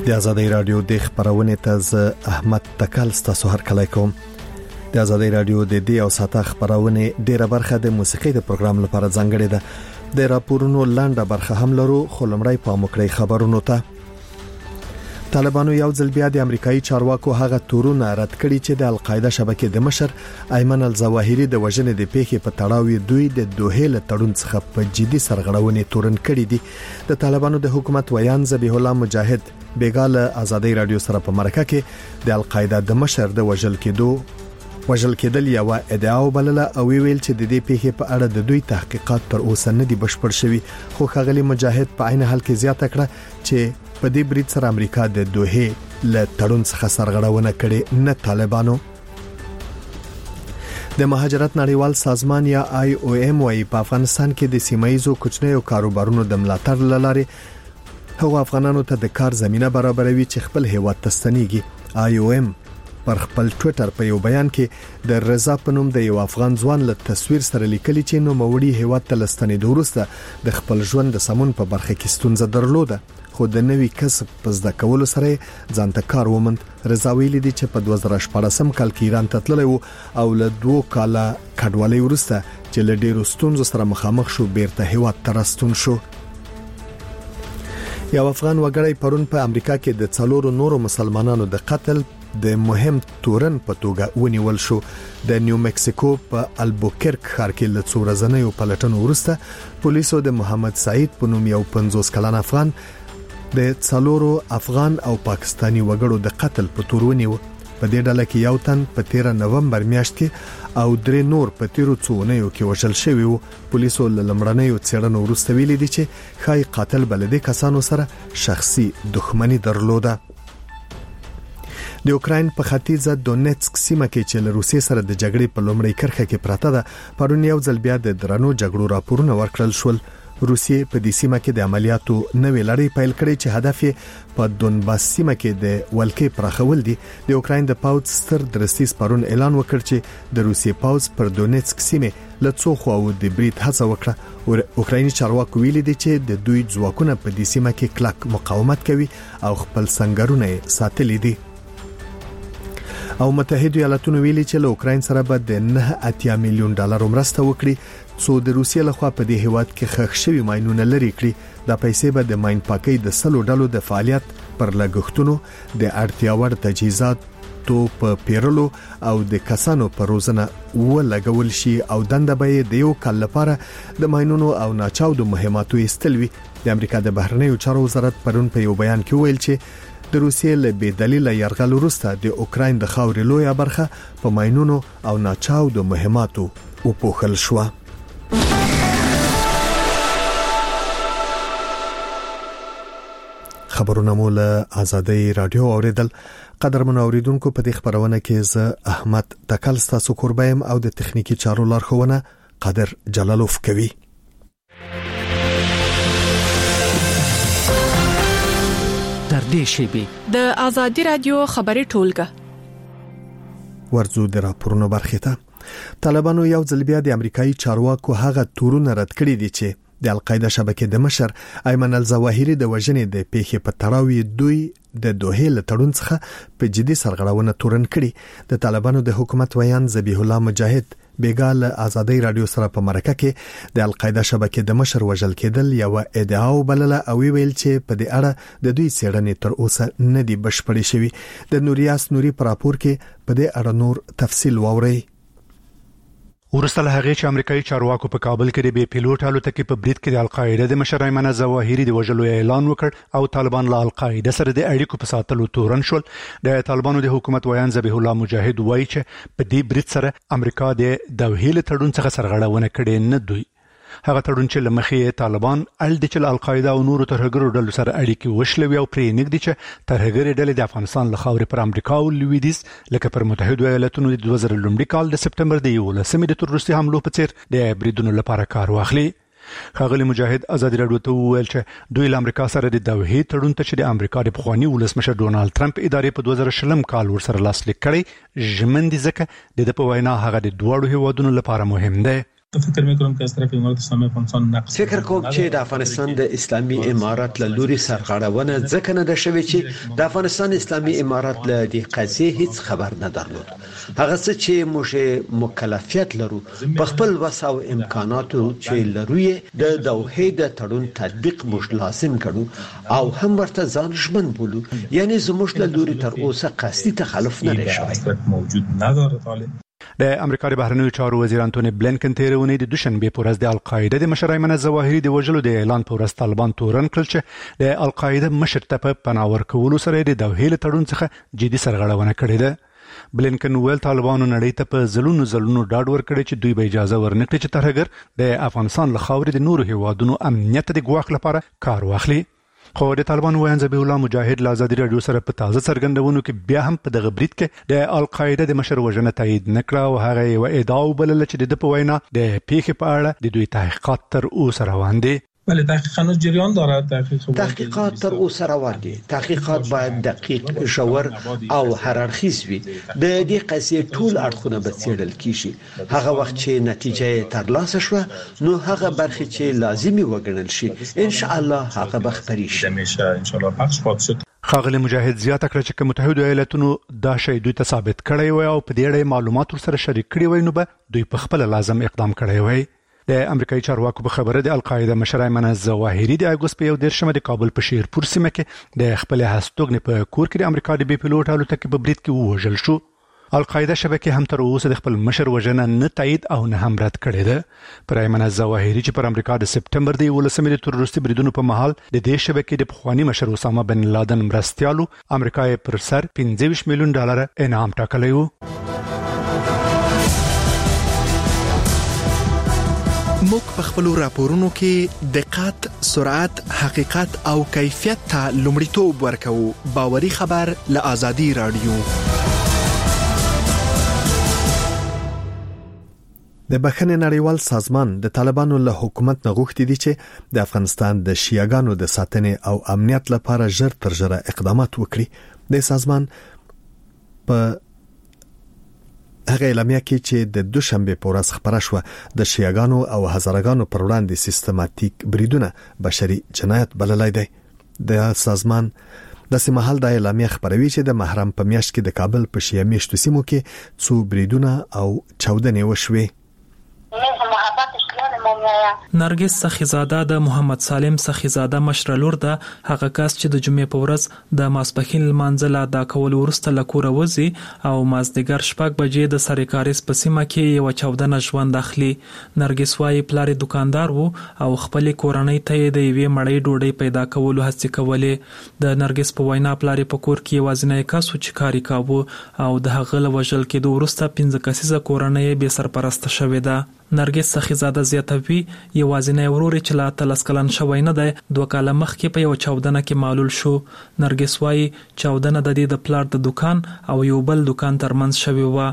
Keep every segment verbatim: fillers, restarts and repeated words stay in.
د آزادۍ رادیو د خبرونه تاز احمد تکل ستاسو هر کله کوم. د آزادۍ رادیو د دې او ساته خبرونه ډیره برخه د موسیقي د پروګرام لپاره ځانګړې ده. د راپورونو لاندې برخه هم لرو، خو لمړی په مکړی خبرونو ته. طالبانو یو ځل بیا د امریکایي چارواکو هغه تورونه رد کړي چې د القاعده شبکې د مشر ایمن الظواهری د وژنې د پیښې په تړاو دوی د دوحې له تړون څخه په جدي سرغړونې تورن کړي دي. د طالبانو د حکومت ویان ذبیح الله مجاهد بیګاله آزادۍ رادیو سره په مرکه کې د القاعده د مشر د وژل کېدو وژل کېدل یو ادعا وبلله او ویل چې د دې پیښې په اړه د دوی تحقیقات تر اوسه نه دي بشپړ شوي. خو ښاغلي مجاهد په عین حال کې زیاته کړه چې په دې برید سره امریکا د دوحې له تړون څخه سرغړونه کړې نه طالبانو. د مهاجرت نړیوال سازمان یا آی او ایم وايي په افغانستان کې د سیمایزو کوچنیو کاروبارونو د ملاتړ لارې هغو افغانانو ته د کار زمينه برابروي چې خپل هیواد ته ستنېږي. آی او ایم پر خپل ټوئیټر په یو بیان کې د رضا په نوم د یو افغان ځوان له تصویر سره لیکلي چې نو موړي هیواد ته لستنې وروسته د خپل ژوند د سمون په برخه کې ستونزه درلوده، خو د نوي کسب په زده کولو سره ځانته کار وموند. رضا ویلي دی چې په دوه زره شپږم کال کې ایران ته تللی و او له دوه کاله کډوالۍ وروسته چې له ډیرو ستونزو سره مخامخ شو بیرته هیواد ته راستون شو. یو افغان وګړی پرون په امریکا کې د څلورو نورو مسلمانانو د قتل د مهم تورن په توګه ونیول شو. د نیو مکسیکو په البوکرک ښار کې له څو ورځې پلټنو وروسته پولیسو د محمد سعید په نوم یو پنځوس کلن افغان د څلورو افغان او پاکستانی وګړو د قتل په تور ونیو. په دې ډله کې یو تن په تیرا نومبر میاشت کې او درې نور په تیرو څونیو کې وژل شوی وو. پولیسو لمړنیو څېړنو وروسته ویلي دي چې خای قاتل بلدي کسانو سره شخصي دښمنی درلوده. د اوکراین په ختیځه دونیتسک سیمه کې چې له روسیې سره د جګړې په لومړۍ کرښه کې پراته ده، پرون یو ځل بیا د درنو جګړو راپورونه ورکړل شول. روسیې په دې سیمه کې د عملیاتو نوې لړۍ پیل کړې چې هدف یې په دونباس سیمه کې د ولکې پراخول دي. د اوکراین د پاوځ ستر درستیز پرون اعلان وکړ چې د روسیې پاوځ پر دونیتسک سیمه له څو خواو د برید هڅه وکړه. اوکرایني چارواکو ویلي دي چې د دوی ځواکونه په دې سیمه کې کلک مقاومت کوي او خپل سنگرونه ساتلي دي. او متحده ایالاتونو ویلي چې له اوکراین سره به د نه اتیا میلیون ډالر مرسته وکړي څو د روسیې لخوا په دې هیواد کې ښخ شوی ماینونه لري کړي. دا پیسې به د ماین پاکۍ د سلو ډلو د فعالیت پر لګښتونو، د اړتیا وړ تجهیزاتو په پیرلو او د کسانو پر روزنه ولګول شي او دنده به د یو کال لپاره د ماینونو او ناچاودو مهماتو ایستلوي. د امریکا د بهرنیو چارو وزارت پرون په یو بیان کې ویل چې د روسیې له بې دلیله یرغل وروسته د اوکراین د خاورې لویه برخه په ماینونو او ناچاودو مهماتو وپوښل شوه. خبرونه مو له آزادۍ رادیو اوریدل. قدرمن اوریدونکو، په دې خبرونه کې زه احمد تکل ستاسو قربایم او د تخنیکی چارو لارښوونه قادر جلالوف کوي. تر دې شیبې د آزادۍ رادیو خبري ټولګه ورزو د راپورونو برخه ته. طالبانو یو ځل بیا د امریکایي چارواکو هغه تورونه رد کړي دي چې د القاعده شبکې د مشر ایمن الظواهری د وژنې د پیښې په تړاو دوی د دوحې له تړون څخه په جدي سرغړونه تورن کړي. د طالبانو د حکومت ویان ذبیح الله مجاهد بیګاله آزادۍ رادیو سره په مرکه کې د القاعده شبکې د مشر وژل کېدل یو ادعا وبلله او ویل چې په دې اړه د دوی څېړنې تر اوسه نه دي بشپړې شوي. د نوریاس نوري پر راپور کې په دې اړه نور تفصیل واورئ. ورسته له هغې چې امریکایي چارواکو په کابل کې د بې پیلوټ الوتکې په برید کې د القاعده د مشر ایمن الظواهری د وژلو اعلان وکړ او طالبان له القاعده سره د اړیکو په ساتلو تورن شول. د طالبانو د حکومت ویان ذبیح الله مجاهد وایي چې په دې برید سره امریکا د دوحې له تړون څخه سرغړونه کړې نه دوی. هغه تړون چې لمخې طالبان ال د چل القاعده او نورو ترهګرو ډلو سره اړیکې وشلوي او پرې نګدي چې ترهګري ډلې د افغانستان له خاورې پر امریکا او لویدیز لکه پر متحده ایالاتونو د دوه زره لومړي کال د سپټمبر د یولسمې د تروریستي حملو په څیر د بریدونو لپاره کار واخلي. ښاغلي مجاهد آزادي رادیو ته وویل چې دوی له امریکا سره د دوحې تړون ته چې د امریکا د پخواني ولسمشر ډونالد ټرمپ ادارې په دوه زره شلم کال ورسره لاسلیک کړی ژمن دي ځکه د په وینا هغه د دوه هیوادونو لپاره مهم دی. فکر میکنم که از طرف امارات اسلامی افغانستان نقص فکر کوم چې د افغانستان د اسلامي امارات له لوري سرغړونه ځکه نه ده شوې چې د افغانستان اسلامي امارات له دې قضیې هیڅ خبر نه درلود. هغه څه چې موږ مکلفیت لرو په خپل وس او امکاناتو چې لرو د دوحې د تړون تطبیق موږ لازم کړو او هم ورته ځان ژمن بولو، یعنی زموږ له لوري تر اوسه قصدي تخلف نه دی شوی. موجود نداره طالب. د امریکا د بهرنیو چارو وزیر انټونی بلینکن تیر اونۍ د دوشنبه په ورځ د القاعده د مشر ایمن الظواهري د وژلو د اعلان په ورځ طالبان تورن کړل چې د القاعده مشر ته په پناه ورکولو سره د دوحې له تړون څخه جدي سرغړونه کړې ده. بلینکن ویل طالبانو نړۍ ته په زلونو زلونو ډاډ ورکړي چې دوی به اجازه ورنکړي چې ترهګر د افغانستان له خاورې د نورو هیوادونو امنیت د ګواښ لپاره کار واخلي. خو د طالبان وایي ذبیح الله مجاهد له ازادي رادیو سره په تازه څرګندونو کې بیا هم په دغه برید کې د القاعده د مشر وژنه تایید نکړه او هغه یو ادعا وبلله چې د په وینا د پیښې په اړه د دوی تحقیقات تر اوسه روان دي. بله تحقیقات جریان دارد. تحقیق تحقیقات تر اوسه روان دي. تحقیقات باید دقیق، ژور او هر اړخیز وي. د دې قضیې ټول اړخونه به څېړل کیږي. هغه وخت چې نتیجه ترلاسه شوه نو هغه برخې چې لازمي وګڼل شي ان شاء الله هغه به خپرې شي. همیشه ان شاء الله پخش خواهد شد. ښاغلي مجاهد زیاته کړه چې متحده ایالاتونو دا شی دوی ته ثابت کړی وي او په دې اړه معلومات ورسره شریک کړي وي نو به دوی په خپل لازم اقدام کړی وي. د امریکایي چارواکو په خبره د القاعده مشر ایمن الظواهري د اګوست په یو دیرشمه د کابل په شیرپور سیمه کې د خپل هستوګنې په کور کې د امریکا د بي پیلوټ الوتکې په برید کې ووژل شو. القاعده شبکه هم تر اوسه د خپل مشر وژنه نه تایید او نه هم رد کړې ده. پر ایمن الظواهري چې پر امریکا د سپټمبر د یولسمې د تروریستي بریدونو په مهال د دې شبکې د پخوانی مشر اسامه بن لادن مرستيالو امریکا پر سر پنځه ویشت میلیون ډالر انعام ټاکلی و. موږ په خپل راپورونو کې دقت، سرعت، حقیقت او کیفیت ته لومړیتوب ورکوو. باوري خبر له آزادي رادیو. د بخښنې نړیوال سازمان د طالبانو له حکومت نه غوښتي دي چې د افغانستان د شیعاګانو د ساتنې او امنیت لپاره ژر تر ژره اقدامات وکړي. د سازمان په هغه اعلامیه کې چې د دوشنبه په ورځ خبره شوه د شیعاګانو او هزارګانو پر وړاندې سیستماتیک بریدونه بشري جنایت بللای دی. د سازمان د سیمهال د اعلامیه خبروي چې د محرم په میاشت کې د کابل په شیعه میشتو سیمو کې څو بریدونه او چاودنې وشوي. نرګس سخیزاده د محمد سالم سخیزاده مشر لور ده. هغه کس چې د جمعې په ورځ د ماسپښین لمانځه لا دا کول ورسته لکوره وځي او مازدیګر شپږ بجې د سریکاریس په سیمه کې یو چاودنه ژوند اخلي. نرګس وايي پلار دکاندار وو او خپل کورنۍ ته د یوې مړۍ ډوډۍ پیدا کولو هڅه کولې. د نرګس په وینا پلار په کور کې وازنه کس چې کاری کاوه او د هغه له وژل کېدو ورسته پنځه کسیزه کورنۍ به سرپرست شوې ده. نرګس سخیزاده زیاتوي یوازینی ورور چې لا تلس کلن شوی نه دی دوه کاله مخکې په یو چاودنه کې معلول شو. نرګس وايي چاودنه د دې د پلار د دکان او یو بل دکان ترمنځ شوی و.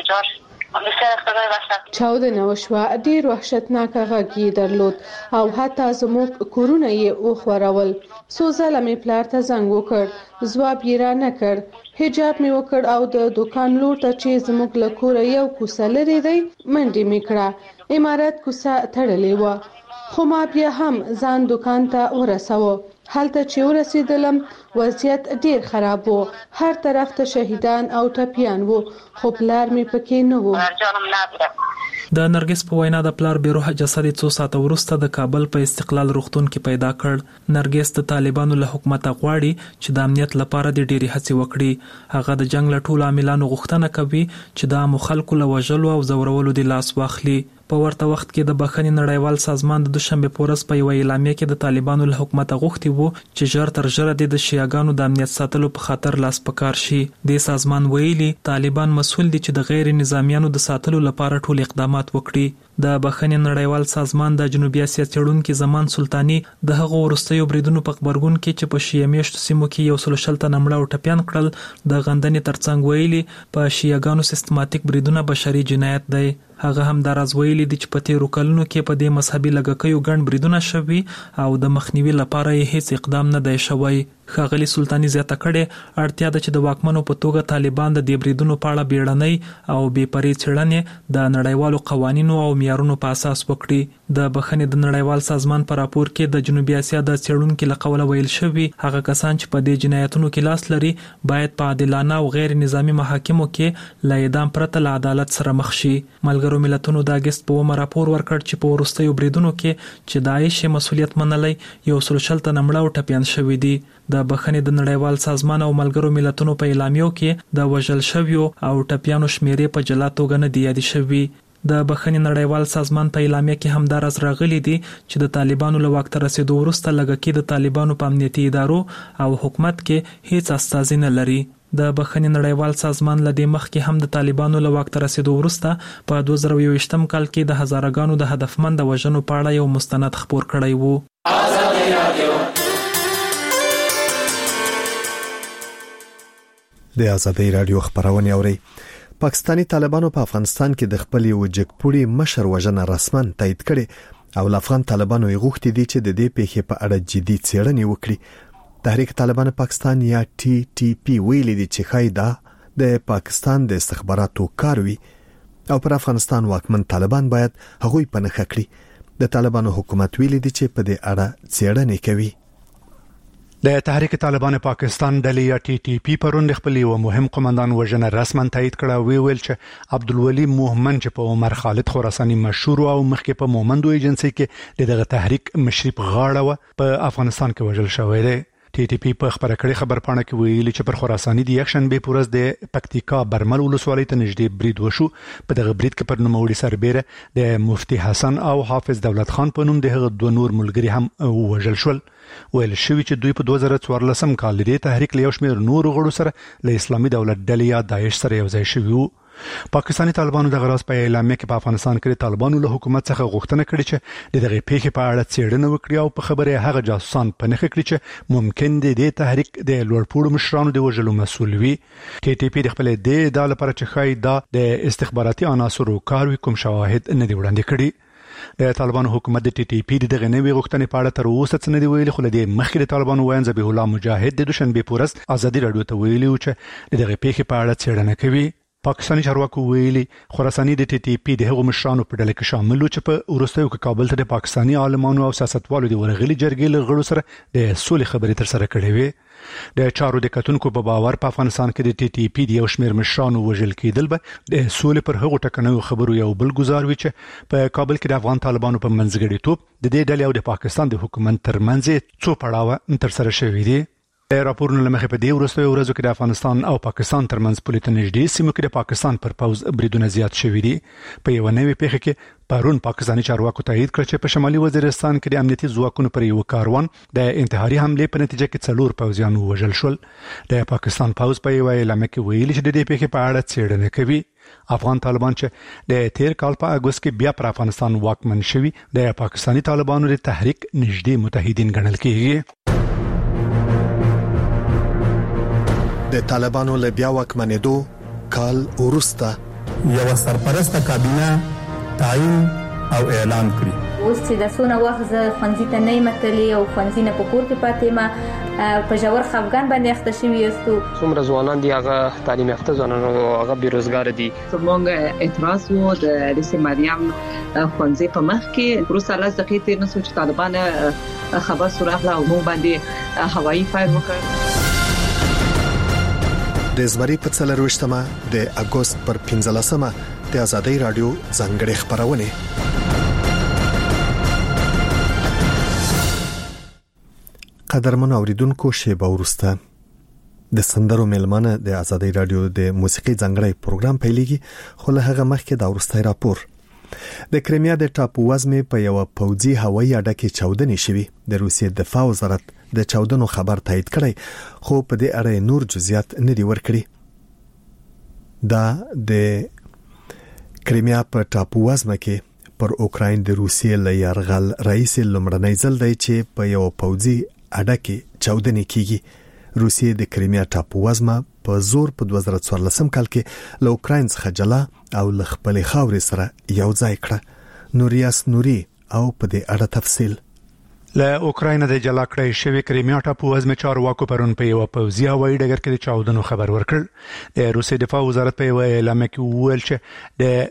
چاودنه وشوه، ډیر وحشتناک غږ درلود او حتی زموږ کورونه یې وخورول. څو ځله مې پلار ته زنګ وکړ، ځواب یې را نه کړ. حجاب مې وکړ او د دکان لور ته چې زموږ له کوره یو کوڅه لرې دی منډه مې کړه. امارت کوڅه تړلې وه خو ما بیا هم ځان دکان ته ورسوه. هلته چې ورسېدلم وضعیت ډیر خراب وو، هر طرف ته شهیدان او ټپیان وو خو پلار مې پکې نه وو. د نرګس په وینا د پلار بیروه جسد څو ساعت وروسته د کابل په استقلال روغتون کې پیدا کړ. نرګس د طالبانو له حکومت غواړي چې د امنیت لپاره د ډېری هڅې وکړي. هغه د جنگ له ټولو عاملانو غوښتنه کوي چې د عامو خلکو له وژلو او زورولو د لاس واخلي. په ورته وخت کې د بخښنې نړیوال سازمان د دوشنبه په ورځ په یو اعلامیه کې د طالبانو له حکومت غوښتي وو چې ژر تر ژره د شیعاګانو د امنیت ساتلو په خاطر لاس پکار شي. د سازمان ویلي طالبان مسؤل دي چې د غیر نظامیانو د ساتلو لپاره ټول اقدامات وکړي. د بخښنې نړیوال سازمان د جنوبي اسیا څېړونکو زمان سلطانی د هغو وروستیو بریدونو په خبرګون کې چې په شیعه میشتو سیمو کې یو سل شل تنه مړه او ټپیان کړل د غندنې ترڅنګ ویلي په شیعاګانو سیستماتیک بریدونه بشري جنایت دی. هغه هم د راز ویلي دي چې په تیرو کلونو کې په دې مذهبي لږکیو ګڼ بریدونه شوي او د مخنیوي لپاره یې هیڅ اقدام نه دی شوی. ښاغلي سلطاني زیاته کړې اړتیا ده چې د واکمنو په توګه طالبان د دې بریدونو په اړه بیړنۍ او بې پرې څېړنې د نړیوالو قوانینو او معیارونو په اساس وکړي. د بخښنې د نړیوال سازمان په راپور کې د جنوبي اسیا د څېړونکو له قوله ویل شوی هغه کسان چې په دې جنایتونو کې لاس لري باید په عادلانه او غیر نظامی محاکمو کې له اعدام پرته له عدالت سره مخ شي. ملګرو ملتونو د اگست په اومه راپور ورکړ چې په وروستیو بریدونو کې چې داعش مسؤلیت منلی یو سل شل تنه مړه او ټپیان شوي دي. د بخښنې د نړیوال سازمان او ملګرو ملتونو په اعلامیو کې د وژل شویو او ټپیانو شمیرې په جلا توګه نه دي یادې شوي. د بخښنې نړیوال سازمان په اعلامیه کې هم دا راز راغلي دي چې د طالبانو له واک ته رسیدو وروسته لږه کې د طالبانو په امنیتي ادارو او حکومت کې هیڅ استازي نه لري. د بخښنې نړیوال سازمان له دې مخکې هم د طالبانو له واک ته رسیدو وروسته په دوه زره یو ویشتم کال کې د هزارهګانو د هدفمند وژنو په اړه یو مستند خپور کړی وو. د آزادۍ رادیو خبرونه اوري. پاکستانی طالبانو په افغانستان کې د خپل یو جګپوړي مشر وژنه رسمن تایید کړي او افغان طالبانو یې غوښتي دي چې د دې پیښې په اړه جدي څېړنې وکړي. تحریک طالبان پاکستان یا ټي ټي پی ویلي دي چې خایدا د پاکستان د استخباراتو کار وي او پر افغانستان واکمن طالبان باید هغوی په نښه کړي. د طالبانو حکومت ویلي دي چې په دې اړه څېړنې کوي. د تحریک طالبان پاکستان ډلې یا ټي ټي پی پرون خپل یو مهم قومندان وژنه رسمن تایید کړه. وی ویل چې عبدالولي مومن چې په عمر خالد خراساني مشهور او مخکې په مومندو ایجنسی کې دغه تحریک مشرف غاړه و په افغانستان کې وژل شوی دی. ټي ټي پی په خبره کړې خبرپاڼه کې ویلي چې پر خراساني د یک شنبه پورز د پکتیکا برمل ولسوالۍ ته نږدې برید وشو. په دغه برید کې پر نوموړي سربېره د مفتی حسن او حافظ دولت خان په نوم د هغه دوه نور ملګري هم وژل شول. ویل شوی چې دوی په دوه زره څوارلسم کال د تحریک له یو شمېر نور غړو سره له اسلامي دولت ډلې یا داعش سره یو ځای شوي وو. پاکستانی طالبانو د غراس په اعلامیه کې په افغانستان کې طالبانو له حکومت څخه غوښتنه کړې چې د دغه پیښې په اړه څېړنه وکړي او په خبره هغه جاسوسان په نښه کړي چې ممکن دي د تحریک د لوړپوړو مشرانو د وژلو مسؤل وي. ټي ټي پی د خپل د ادعا لپاره چې خای دا د استخباراتي عناصرو کار وي کوم شواهد نه دی وړاندې کړي. د طالبانو حکومت د ټي ټي پی دغه نوې غوښتنې په اړه تر اوسه څه نه دی ویلي، خو له دې مخکې د طالبانو وایي ذبیح الله مجاهد د دوشنبه پورز آزادي رادیو ته ویلي چې دغه پیښې په اړه څېړنه کوي. پاکستانی چارواکو ویلي خراساني د ټي ټي پی د هغو مشرانو په ډله کې شامل و چې په وروستیو کې کابل ته د پاکستانی عالمانو او سیاستوالو د ورغلي جرګې له غړو سره د سولې خبرې تر سره کړې وې. د چارو د کتونکو په باور په افغانستان کې د ټي ټي پی د یو شمېر مشرانو وژل کېدل به د سولې پر هغو ټکنیو خبرو یو بل گزار وي چې په کابل کې د افغان طالبانو په منځګړیتوب د دې ډلې او د پاکستان د حکومت ترمنځ څو پړاوه تر سره شوي دي. راپورونه لمخې په دې وروستیو ورځو کې د افغانستان او پاکستان ترمنځ پولې ته نږدې سیمو کې د پاکستان پر پوځ بریدونه زیات شوي دي. په یو نوې پیښه کې پرون پاکستاني چارواکو تایید کړ چې په شمالي وزیرستان کې د امنیتي ځواکونو پر یو کاروان د انتحاري حمله په نتیجه کې څلور پوځیان وژل شول. د پاکستان پوځ په یو اعلامیه کې ویلي چې د دې پیښې په اړه څېړنه کوي. افغان طالبان چې د تیر کال په اگست کې بیا پر افغانستان واکمن شوي د پاکستاني طالبانو د تحریک نږدې متحدین ګڼل کېږي. د طالبانو له بیا واکمنېدو کال وروسته یو سرپرسته کابینه تعیین او اعلان کړی. اوس چې د سونه وخت ز خنځي ته نه متلی او خنځي نه په کور کې پاتې ما په جوړ خفغان باندې اخته شوی یستو. څومره ځوانان دي هغه تعلیم یافته ځوانان او هغه بیروزګار دي. څنګه اعتراض وو د رئیس مریم خنځي په مخ کې پروسه لاس دقیقې نه سوچ طالبان خبر سوراخ لا مو باندې هوایي فایر وکړ. د زمری په څلرويشتمه د اگست پر پنځلسمه د آزادۍ رادیو ځانګړې خبرونه. قدرمن اوریدونکو شیبه ورسته د سندرو ملمنه د آزادۍ رادیو د موسیقي ځانګړی پروګرام پیلېږي، خو له هغه مخکې د ورستۍ راپور. د کریمیا د ټاپو وزمې په یو پوځي هوایي اډه کې چاودنې شوې. د روسیې دفاع وزارت د چاودنو خبر تایید کړی، خو په دې اړه نور جزئیات نه دی ورکړي. دا د کریمیا په ټاپو وزمه کې پر اوکراین د روسیې له یرغل رئیس لومړنی ځل دی چې په یو پوځي اډه کې چاودنې کیږي. روسیې د کریمیا ټاپو وزمه په زور په دوه زره څوارلسم کال کې له اوکراین څخه جلا او له خپلې خاورې سره یو ځای کړه. نوریاس نوري او په دې اړه تفصیل. له اوکراین د جلا کړی شوی کریمیا ټاپو ازمه چارواکو پرون په یو پوځي هوایي ډګر کې د چاودنو خبر ورکړ. د روسي دفاع وزارت په یو اعلامیه کې وویل چې د